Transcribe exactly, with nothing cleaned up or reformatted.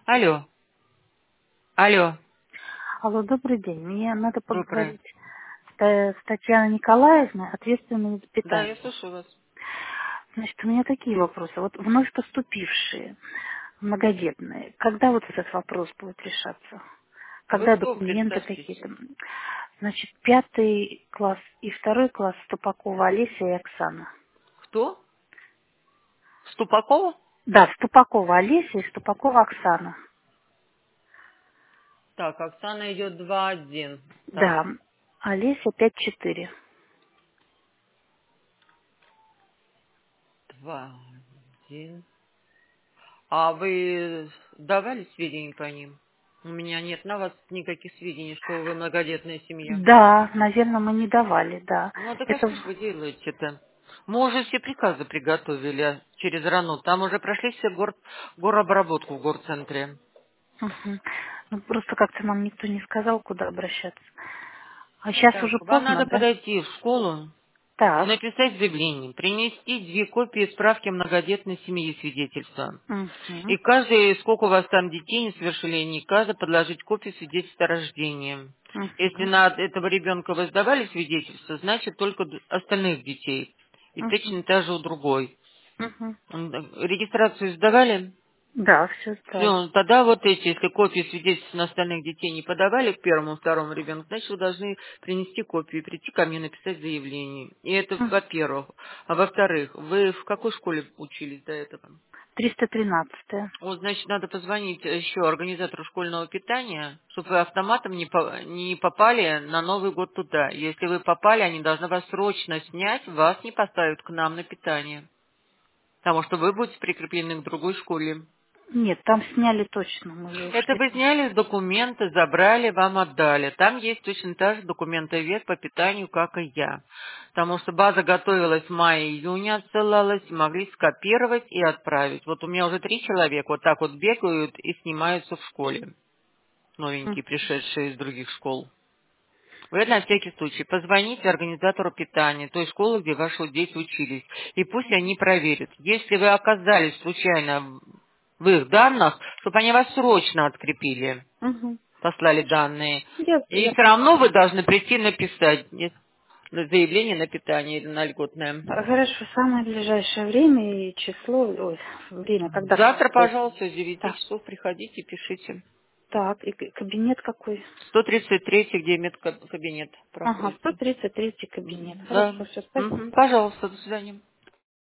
Алло. Алло. Алло, добрый день. Мне надо Доброе. поговорить с, Та- с Татьяной Николаевной, ответственной за Да, я питание. слушаю вас. Значит, у меня такие вопросы. Вот вновь поступившие, многодетные, когда вот этот вопрос будет решаться? Вы Когда кто, документы представьтесь? какие-то? Значит, пятый класс и второй класс Ступакова Олеся и Оксана. Кто? Ступакова? Да, Ступакова Олеся и Ступакова Оксана. Так, Оксана идет два один. Так, Да, Олеся пять четыре. два один. А вы давали сведения по ним? У меня нет на вас никаких сведений, что вы многодетная семья. Да, наверное, мы не давали, да. Ну, так а Это что ж вы делаете-то? Мы уже все приказы приготовили через РАНУ. Там уже прошли все гор... горобработку в горцентре. Мгм. Ну, просто как-то нам никто не сказал, куда обращаться. А сейчас Так, уже вам поздно, надо да? подойти в школу и Так. написать заявление, принести две копии справки многодетной семьи свидетельства. И Угу. каждый, сколько у вас там детей несовершеннолетних, каждый подложить копию свидетельства о рождении. Если Угу. на этого ребенка вы сдавали свидетельство, значит только д- остальных детей. И Угу. точно так же у другой. Угу. М, Регистрацию сдавали? Да, все сдали. Все, тогда вот эти, если копии свидетельств на остальных детей не подавали к первому, второму ребенку, значит, вы должны принести копию и прийти ко мне написать заявление. И это М. во-первых. А во-вторых, вы в какой школе учились до этого? триста тринадцать. Вот, значит, надо позвонить еще организатору школьного питания, чтобы вы автоматом не, по- не попали на Новый год туда. Если вы попали, они должны вас срочно снять, вас не поставят к нам на питание. Потому что вы будете прикреплены к другой школе. Нет, там сняли точно, мы же Это ушли. вы сняли документы, забрали, вам отдали. Там есть точно та же документовед по питанию, как и я. Потому что база готовилась в мае-июне, отсылалась, могли скопировать и отправить. Вот у меня уже три человека вот так вот бегают и снимаются в школе. М. Новенькие, пришедшие из других школ. Вы на всякий случай позвоните организатору питания той школы, где ваши дети учились, и пусть они проверят. Если вы оказались случайно в их данных, чтобы они вас срочно открепили, Мгм. послали данные. Я, И я все равно вы должны прийти написать нет, заявление на питание или на льготное. Хорошо, самое ближайшее время и число, ой, время, когда к вам Завтра, пройти. пожалуйста, с девяти Так, часов приходите, пишите. так, и к- кабинет какой? сто тридцать три, где медкабинет Ага, сто проходите. тридцать третий кабинет. Да. Хорошо, все, спасибо. Мгм. Пожалуйста, до свидания.